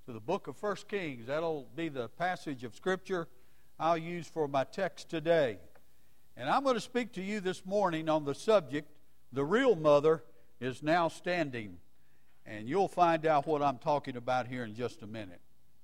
to the book of 1 Kings. That'll be the passage of Scripture I'll use for my text today. And I'm going to speak to you this morning on the subject, the real mother is now standing. And you'll find out what I'm talking about here in just a minute.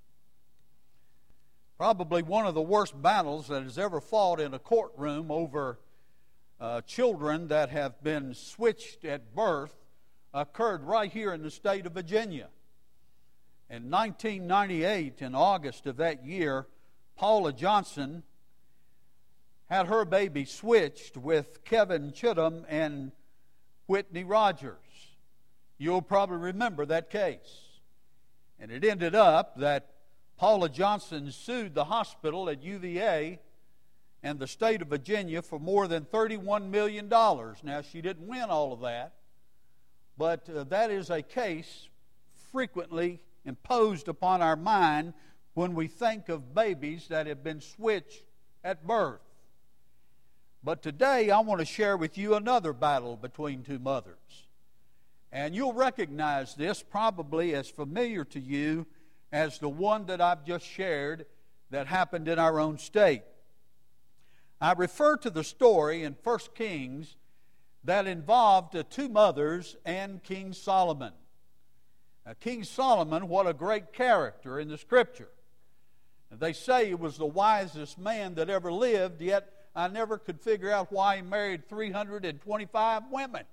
Probably one of the worst battles that has ever fought in a courtroom over children that have been switched at birth occurred right here in the state of Virginia. In 1998, in August of that year, Paula Johnson had her baby switched with Kevin Chittum and Whitney Rogers. You'll probably remember that case. And it ended up that Paula Johnson sued the hospital at UVA and the state of Virginia for more than $31 million. Now, she didn't win all of that, but that is a case frequently imposed upon our mind when we think of babies that have been switched at birth. But today I want to share with you another battle between two mothers. And you'll recognize this probably as familiar to you as the one that I've just shared that happened in our own state. I refer to the story in 1 Kings that involved two mothers and King Solomon. Now, King Solomon, what a great character in the Scripture. They say he was the wisest man that ever lived, yet I never could figure out why he married 325 women.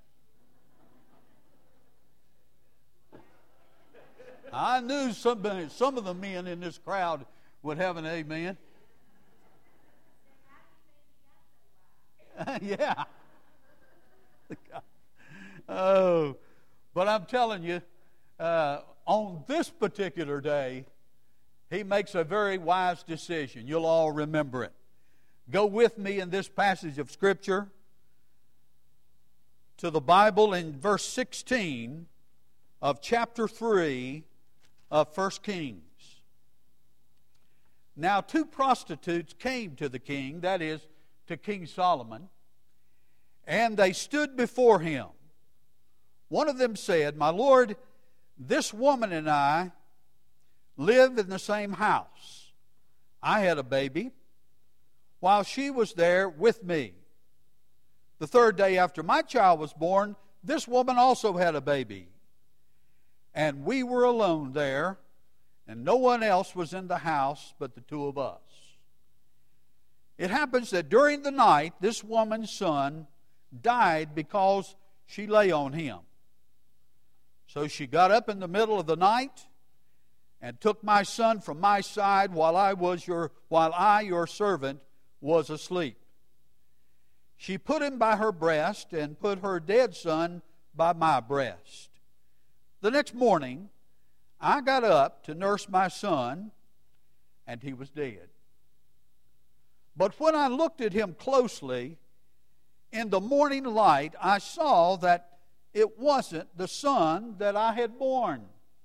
I knew some of the men in this crowd would have an amen. Yeah. Oh, but I'm telling you, on this particular day, he makes a very wise decision. You'll all remember it. Go with me in this passage of Scripture to the Bible in verse 16 of chapter 3 of 1 Kings. Now, two prostitutes came to the king, that is, to King Solomon, and they stood before him. One of them said, "My lord, this woman and I live in the same house. I had a baby while she was there with me. The third day after my child was born, this woman also had a baby. And we were alone there, and no one else was in the house but the two of us. It happens that during the night, this woman's son died because she lay on him. So she got up in the middle of the night and took my son from my side while I, your servant, was asleep. She put him by her breast and put her dead son by my breast. The next morning, I got up to nurse my son, and he was dead. But when I looked at him closely, in the morning light, I saw that it wasn't the son that I had born."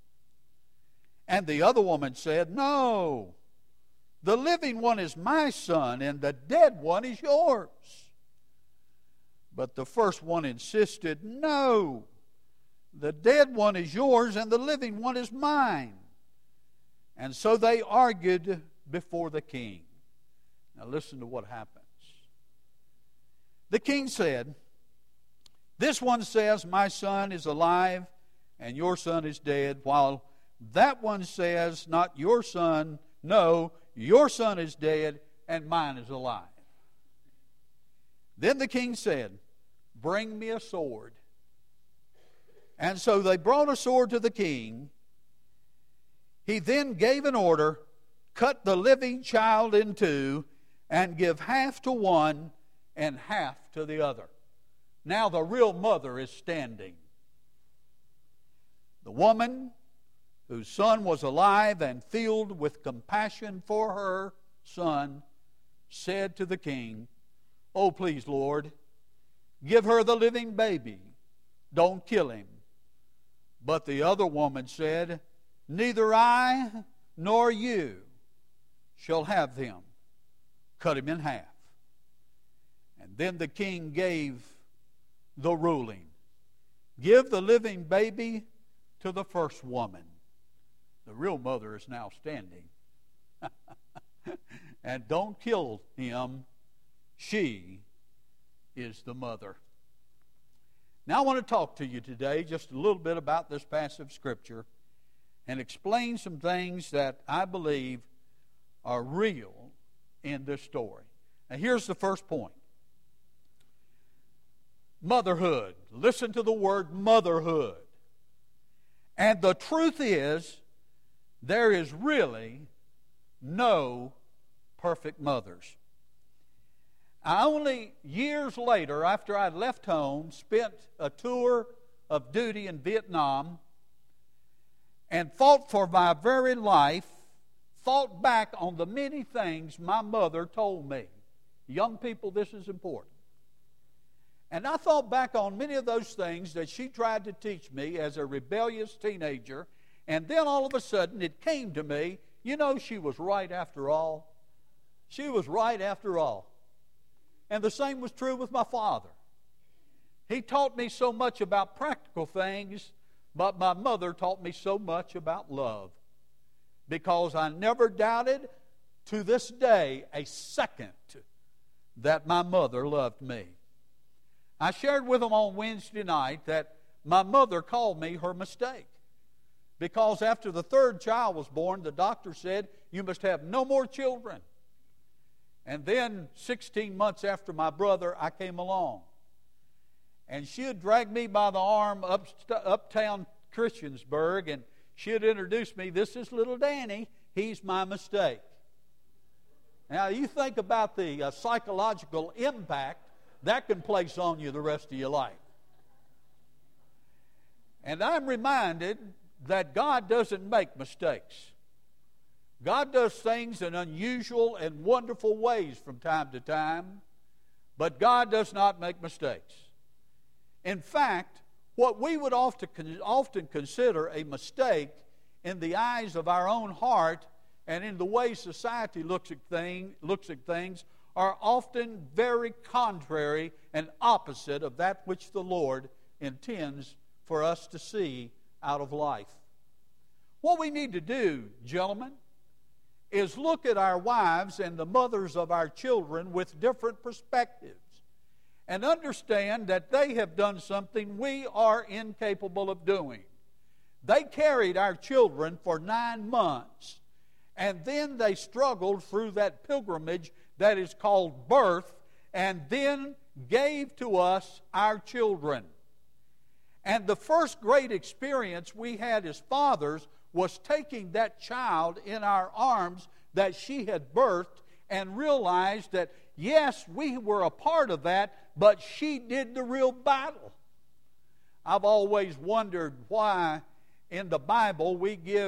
And the other woman said, "No, the living one is my son, and the dead one is yours." But the first one insisted, "No, the dead one is yours, and the living one is mine." And so they argued before the king. Now listen to what happens. The king said, "This one says, 'My son is alive, and your son is dead,' while that one says, 'Not your son, no, your son is dead, and mine is alive.' Then the king said, 'Bring me a sword.' And so they brought a sword to the king. He then gave an order, 'Cut the living child in two, and give half to one and half to the other.' Now the real mother is standing. The woman whose son was alive and filled with compassion for her son said to the king, 'Oh, please, Lord, give her the living baby. Don't kill him.' But the other woman said, 'Neither I nor you shall have them. Cut him in half.' And then the king gave the ruling. Give the living baby to the first woman, The real mother is now standing. And don't kill him. She is the mother. Now I want to talk to you today just a little bit about this passage of Scripture and explain some things that I believe are real in this story. Now here's the first point. Motherhood. Listen to the word motherhood. And the truth is, there is really no perfect mothers. I only years later, after I left home, spent a tour of duty in Vietnam and fought for my very life, thought back on the many things my mother told me. Young people, this is important. And I thought back on many of those things that she tried to teach me as a rebellious teenager, and then all of a sudden it came to me, you know, she was right after all. She was right after all. And the same was true with my father. He taught me so much about practical things, but my mother taught me so much about love. Because I never doubted to this day a second that my mother loved me. I shared with them on Wednesday night that my mother called me her mistake. Because after the third child was born, the doctor said, you must have no more children. And then 16 months after my brother, I came along. And she had dragged me by the arm uptown Christiansburg, and she had introduced me, this is little Danny, he's my mistake. Now you think about the psychological impact that can place on you the rest of your life. And I'm reminded that God doesn't make mistakes. God does things in unusual and wonderful ways from time to time, but God does not make mistakes. In fact, what we would often consider a mistake in the eyes of our own heart and in the way society looks at things are often very contrary and opposite of that which the Lord intends for us to see out of life. What we need to do, gentlemen, is look at our wives and the mothers of our children with different perspectives and understand that they have done something we are incapable of doing. They carried our children for 9 months, and then they struggled through that pilgrimage that is called birth, and then gave to us our children. And the first great experience we had as fathers was taking that child in our arms that she had birthed and realized that, yes, we were a part of that, but she did the real battle. I've always wondered why in the Bible we give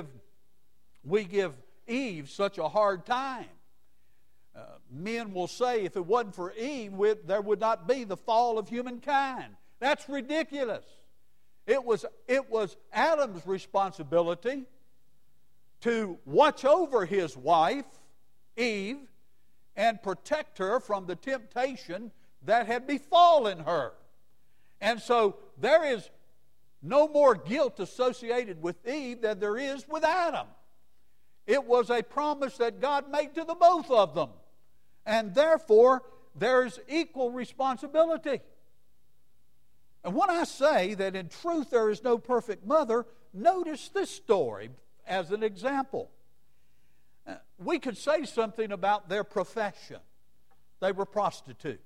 Eve such a hard time. Men will say if it wasn't for Eve, there would not be the fall of humankind. That's ridiculous. It was Adam's responsibility to watch over his wife, Eve, and protect her from the temptation that had befallen her. And so there is no more guilt associated with Eve than there is with Adam. It was a promise that God made to the both of them. And therefore, there's equal responsibility. And when I say that in truth there is no perfect mother, notice this story as an example. We could say something about their profession. They were prostitutes.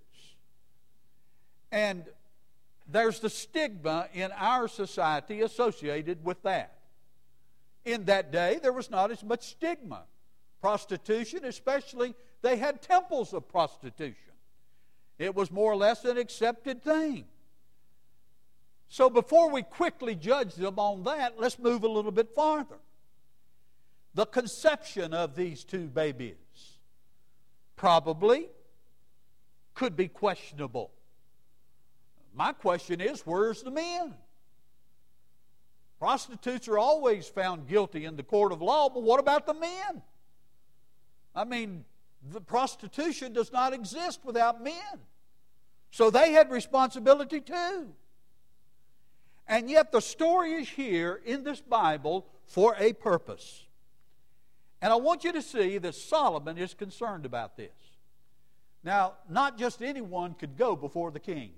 And there's the stigma in our society associated with that. In that day, there was not as much stigma. Prostitution, especially, they had temples of prostitution. It was more or less an accepted thing. So before we quickly judge them on that, let's move a little bit farther. The conception of these two babies probably could be questionable. My question is, where's the men? Prostitutes are always found guilty in the court of law, but what about the men? I mean, the prostitution does not exist without men. So they had responsibility too. And yet the story is here in this Bible for a purpose. And I want you to see that Solomon is concerned about this. Now, not just anyone could go before the king.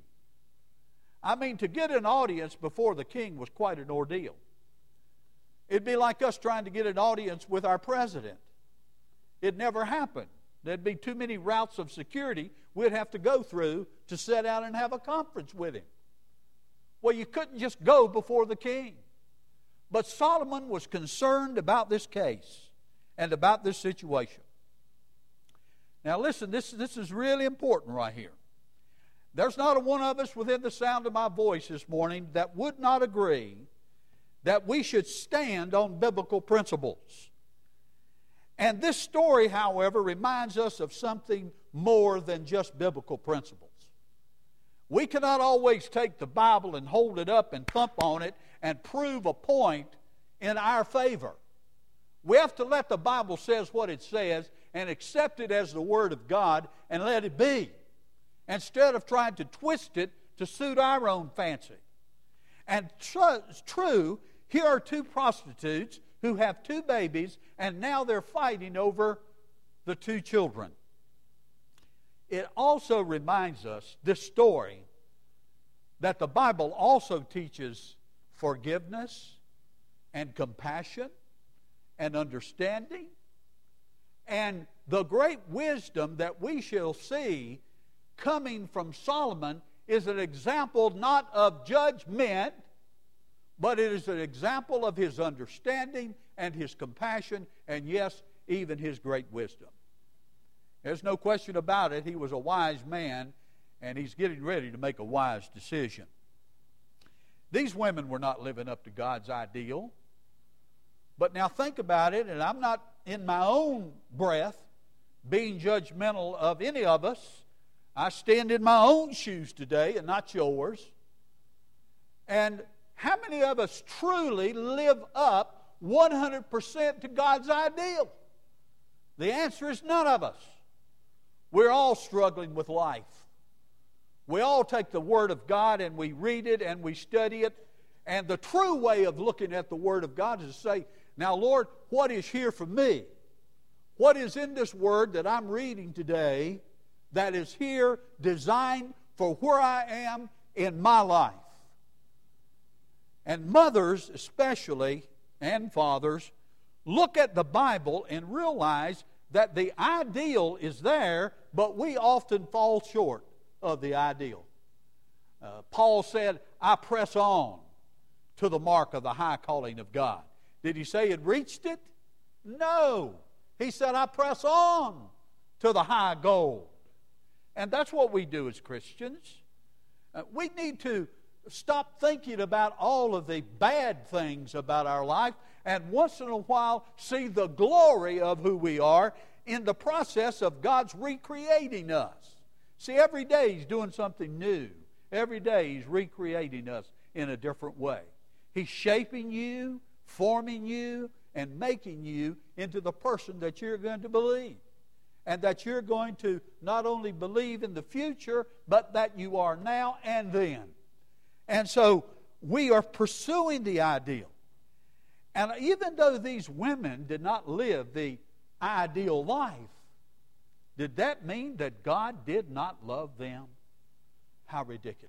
I mean, to get an audience before the king was quite an ordeal. It'd be like us trying to get an audience with our president. It never happened. There'd be too many routes of security we'd have to go through to sit down and have a conference with him. Well, you couldn't just go before the king. But Solomon was concerned about this case and about this situation. Now listen, this is really important right here. There's not a one of us within the sound of my voice this morning that would not agree that we should stand on biblical principles. And this story, however, reminds us of something more than just biblical principles. We cannot always take the Bible and hold it up and thump on it and prove a point in our favor. We have to let the Bible says what it says and accept it as the Word of God and let it be, instead of trying to twist it to suit our own fancy. And true, here are two prostitutes who have two babies, and now they're fighting over the two children. It also reminds us, this story, that the Bible also teaches forgiveness and compassion and understanding, and the great wisdom that we shall see coming from Solomon is an example not of judgment, but it is an example of his understanding and his compassion, and yes, even his great wisdom. There's no question about it. He was a wise man, and he's getting ready to make a wise decision. These women were not living up to God's ideal. But now think about it, and I'm not in my own breath being judgmental of any of us. I stand in my own shoes today and not yours. And how many of us truly live up 100% to God's ideal? The answer is none of us. We're all struggling with life. We all take the Word of God and we read it and we study it. And the true way of looking at the Word of God is to say, now, Lord, what is here for me? What is in this Word that I'm reading today that is here designed for where I am in my life? And mothers especially, and fathers, look at the Bible and realize that the ideal is there, but we often fall short of the ideal. Paul said, I press on to the mark of the high calling of God. Did he say it reached it? No. He said, I press on to the high goal. And that's what we do as Christians. We need to stop thinking about all of the bad things about our life and once in a while see the glory of who we are in the process of God's recreating us. See, every day He's doing something new. Every day He's recreating us in a different way. He's shaping you, forming you, and making you into the person that you're going to believe. And that you're going to not only believe in the future, but that you are now and then. And so we are pursuing the ideal. And even though these women did not live the ideal life, did that mean that God did not love them? How ridiculous.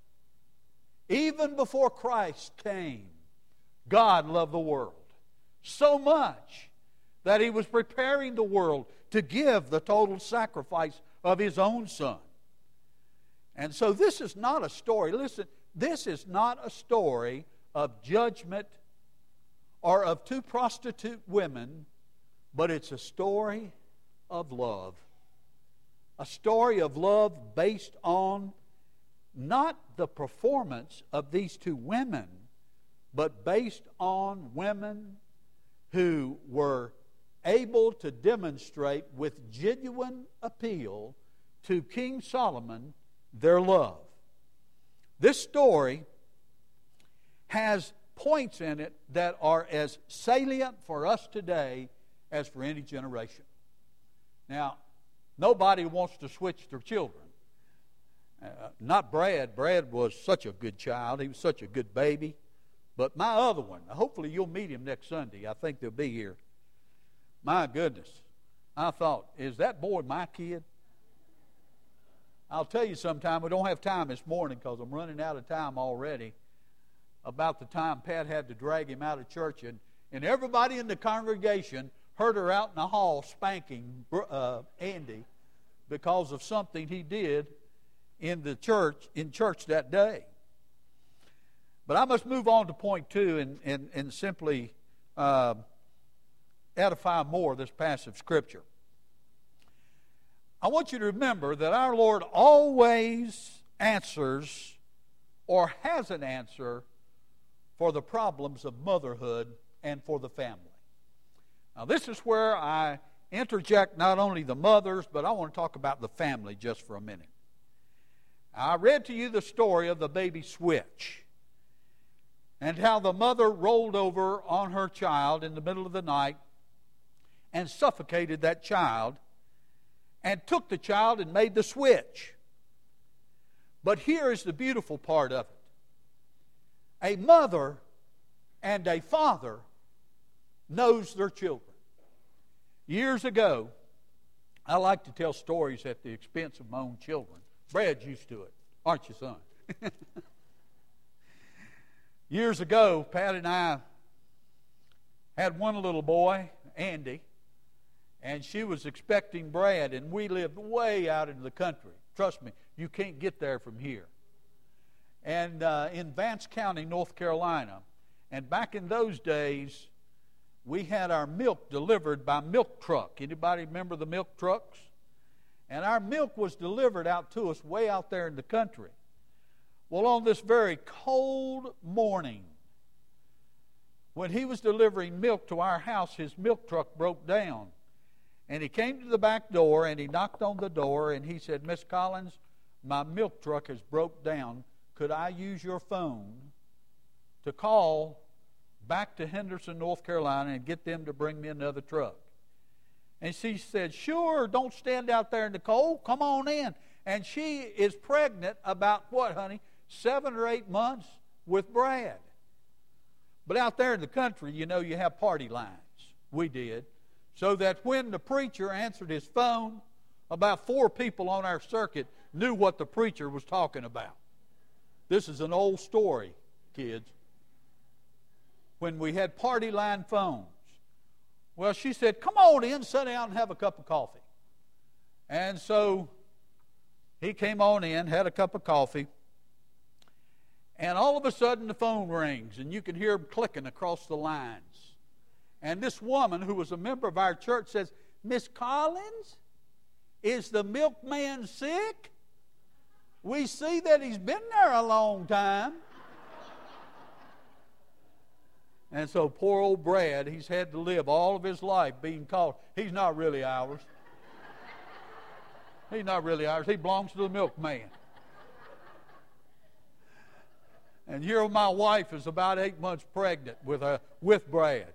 Even before Christ came, God loved the world so much that He was preparing the world to give the total sacrifice of His own Son. And so this is not a story, listen, this is not a story of judgment or of two prostitute women, but it's a story of love. A story of love based on not the performance of these two women, but based on women who were able to demonstrate with genuine appeal to King Solomon their love. This story has points in it that are as salient for us today as for any generation. Now, nobody wants to switch their children. Not Brad. Brad was such a good child. He was such a good baby. But my other one, hopefully you'll meet him next Sunday. I think they'll be here. My goodness. I thought, is that boy my kid? I'll tell you sometime. We don't have time this morning because I'm running out of time already. About the time Pat had to drag him out of church, and everybody in the congregation heard her out in the hall spanking Andy because of something he did in church that day. But I must move on to point 2 and simply edify more this passage of Scripture. I want you to remember that our Lord always answers or has an answer for the problems of motherhood and for the family. Now, this is where I interject not only the mothers, but I want to talk about the family just for a minute. I read to you the story of the baby switch and how the mother rolled over on her child in the middle of the night and suffocated that child and took the child and made the switch. But here is the beautiful part of it. A mother and a father knows their children. Years ago, I like to tell stories at the expense of my own children. Brad's used to it, aren't you, son? Years ago, Pat and I had one little boy, Andy, and she was expecting Brad, and we lived way out in the country. Trust me, you can't get there from here. And in Vance County, North Carolina. And back in those days, we had our milk delivered by milk truck. Anybody remember the milk trucks? And our milk was delivered out to us way out there in the country. Well, on this very cold morning, when he was delivering milk to our house, his milk truck broke down. And he came to the back door and he knocked on the door and he said, "Miss Collins, my milk truck has broke down. Could I use your phone to call back to Henderson, North Carolina and get them to bring me another truck?" And she said, "Sure, don't stand out there in the cold. Come on in." And she is pregnant about what, honey? 7 or 8 months with Brad. But out there in the country, you know, you have party lines. We did. So that when the preacher answered his phone, about 4 people on our circuit knew what the preacher was talking about. This is an old story, kids. When we had party line phones. Well, she said, "Come on in, sit down and have a cup of coffee." And so he came on in, had a cup of coffee, and all of a sudden the phone rings, and you can hear him clicking across the lines. And this woman, who was a member of our church, says, "Miss Collins, is the milkman sick? We see that he's been there a long time." And so poor old Brad, he's had to live all of his life being called. He's not really ours. He's not really ours. He belongs to the milkman. And here my wife is about 8 months pregnant with Brad.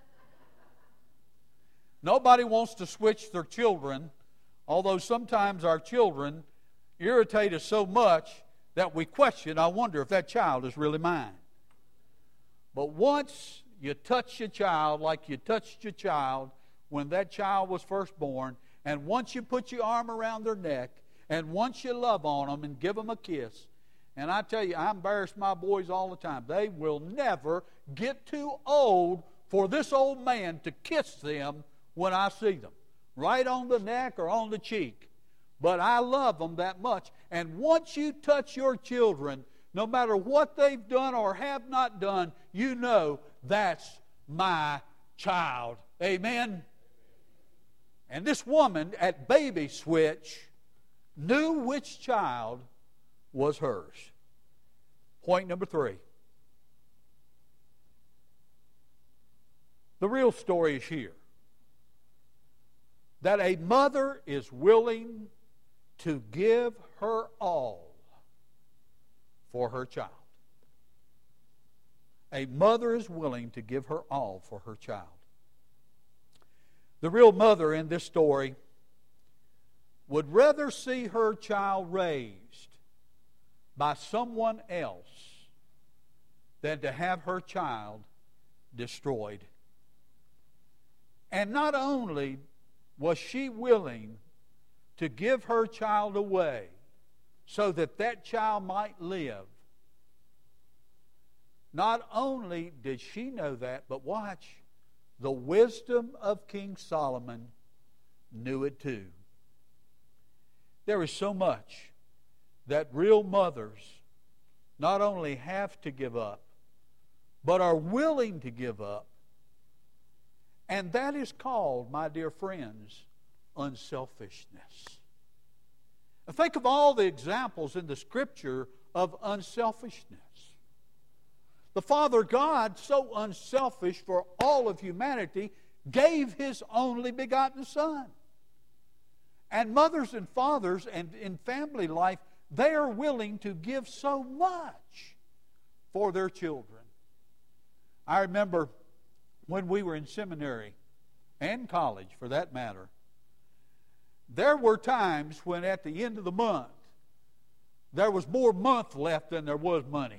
Nobody wants to switch their children, although sometimes our children irritate us so much that we question, I wonder if that child is really mine. But once you touch your child like you touched your child when that child was first born, and once you put your arm around their neck, and once you love on them and give them a kiss, and I tell you, I embarrass my boys all the time. They will never get too old for this old man to kiss them when I see them, right on the neck or on the cheek. But I love them that much. And once you touch your children, no matter what they've done or have not done, you know that's my child. Amen? And this woman at Baby Switch knew which child was hers. Point number 3. The real story is here. That a mother is willing to give her all for her child. A mother is willing to give her all for her child. The real mother in this story would rather see her child raised by someone else than to have her child destroyed. And not only was she willing to give her child away so that that child might live, not only did she know that, but watch, the wisdom of King Solomon knew it too. There is so much that real mothers not only have to give up, but are willing to give up. And that is called, my dear friends, unselfishness. Now think of all the examples in the Scripture of unselfishness. The Father God, so unselfish for all of humanity, gave His only begotten Son. And mothers and fathers and in family life, they are willing to give so much for their children. I remember when we were in seminary and college, for that matter, there were times when at the end of the month, there was more month left than there was money.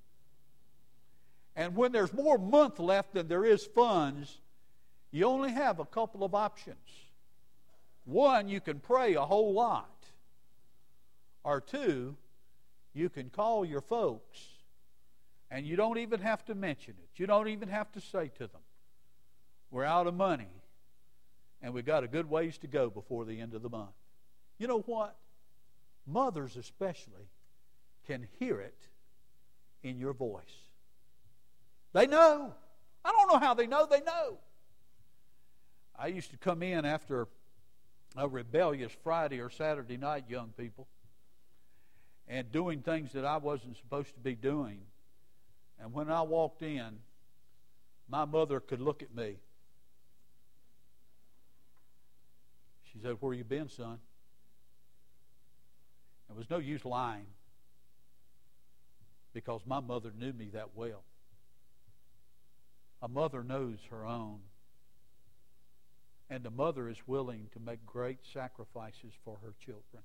And when there's more month left than there is funds, you only have a couple of options. One, you can pray a whole lot. Or two, you can call your folks, and you don't even have to mention it. You don't even have to say to them, we're out of money, and we've got a good ways to go before the end of the month. You know what? Mothers especially can hear it in your voice. They know. I don't know how they know. They know. I used to come in after a rebellious Friday or Saturday night, young people, and doing things that I wasn't supposed to be doing. And when I walked in, my mother could look at me. She said, "Where you been, son?" There was no use lying, because my mother knew me that well. A mother knows her own. And a mother is willing to make great sacrifices for her children.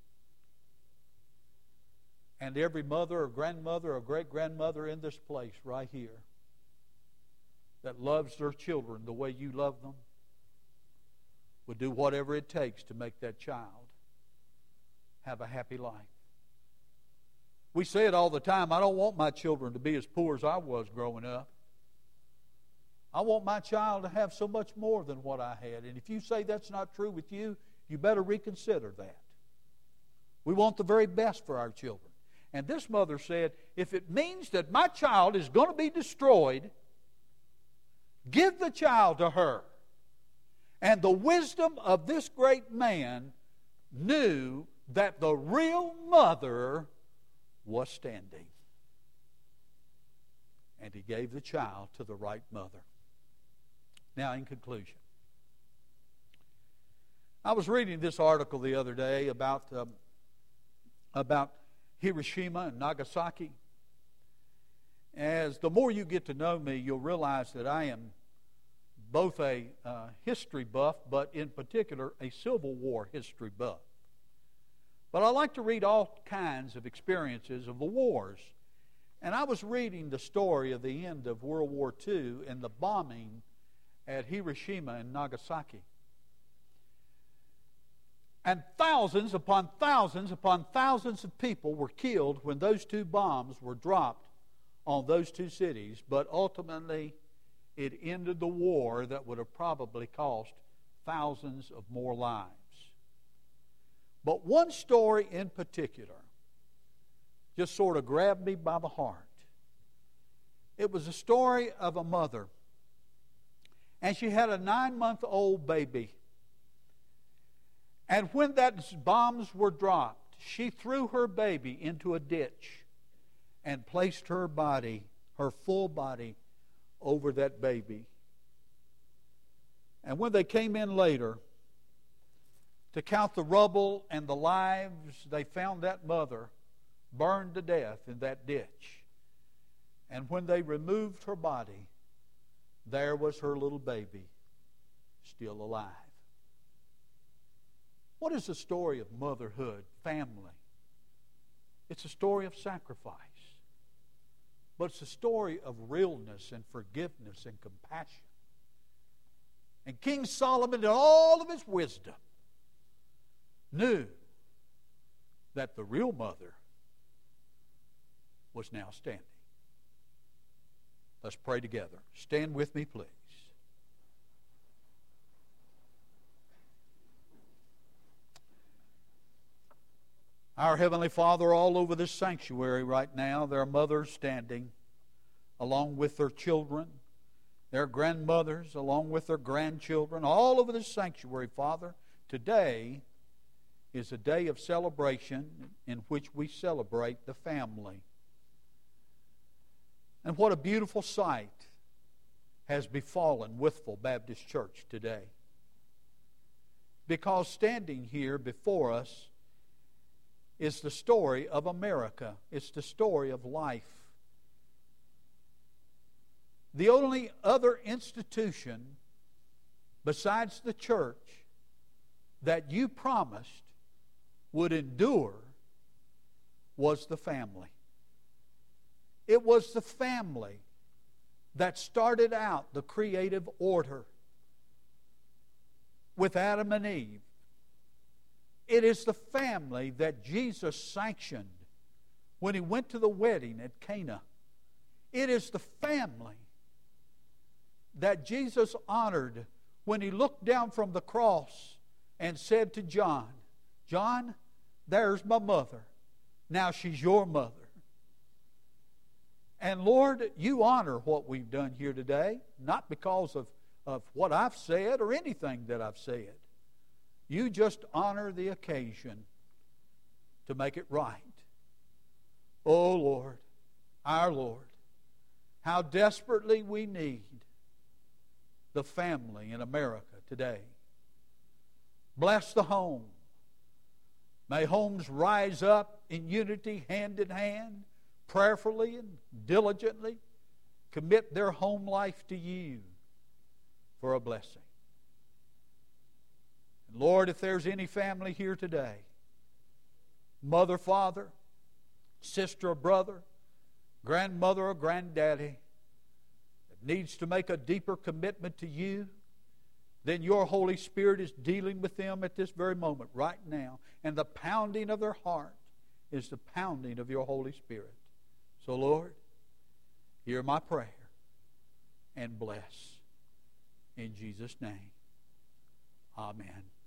And every mother or grandmother or great-grandmother in this place right here that loves their children the way you love them would do whatever it takes to make that child have a happy life. We say it all the time, I don't want my children to be as poor as I was growing up. I want my child to have so much more than what I had. And if you say that's not true with you, you better reconsider that. We want the very best for our children. And this mother said, if it means that my child is going to be destroyed, give the child to her. And the wisdom of this great man knew that the real mother was standing. And he gave the child to the right mother. Now, in conclusion, I was reading this article the other day about Hiroshima and Nagasaki. As the more you get to know me, you'll realize that I am both a history buff, but in particular a Civil War history buff. But I like to read all kinds of experiences of the wars. And I was reading the story of the end of World War II and the bombing at Hiroshima and Nagasaki. And thousands upon thousands upon thousands of people were killed when those two bombs were dropped on those two cities, but ultimately it ended the war that would have probably cost thousands of more lives. But one story in particular just sort of grabbed me by the heart. It was a story of a mother, and she had a 9-month-old baby. And when those bombs were dropped, she threw her baby into a ditch and placed her body, her full body, over that baby. And when they came in later to count the rubble and the lives, they found that mother burned to death in that ditch. And when they removed her body, there was her little baby still alive. What is the story of motherhood, family? It's a story of sacrifice. but it's a story of realness and forgiveness and compassion. And King Solomon, in all of his wisdom, knew that the real mother was now standing. Let's pray together. Stand with me, please. Our Heavenly Father, all over this sanctuary right now, there are mothers standing along with their children, their grandmothers along with their grandchildren, all over this sanctuary, Father. Today is a day of celebration in which we celebrate the family. And what a beautiful sight has befallen Wytheville Baptist Church today. Because standing here before us is the story of America. It's the story of life. The only other institution besides the church that you promised would endure was the family. It was the family that started out the creative order with Adam and Eve. It is the family that Jesus sanctioned when He went to the wedding at Cana. It is the family that Jesus honored when He looked down from the cross and said to John, "John, there's my mother. Now she's your mother." And Lord, you honor what we've done here today, not because of what I've said or anything that I've said. You just honor the occasion to make it right. Oh Lord, our Lord, how desperately we need the family in America today. Bless the home. May homes rise up in unity, hand in hand, prayerfully and diligently commit their home life to you for a blessing. And Lord, if there's any family here today, mother, father, sister or brother, grandmother or granddaddy, that needs to make a deeper commitment to you, then your Holy Spirit is dealing with them at this very moment, right now. And the pounding of their heart is the pounding of your Holy Spirit. So, Lord, hear my prayer and bless. In Jesus' name, amen.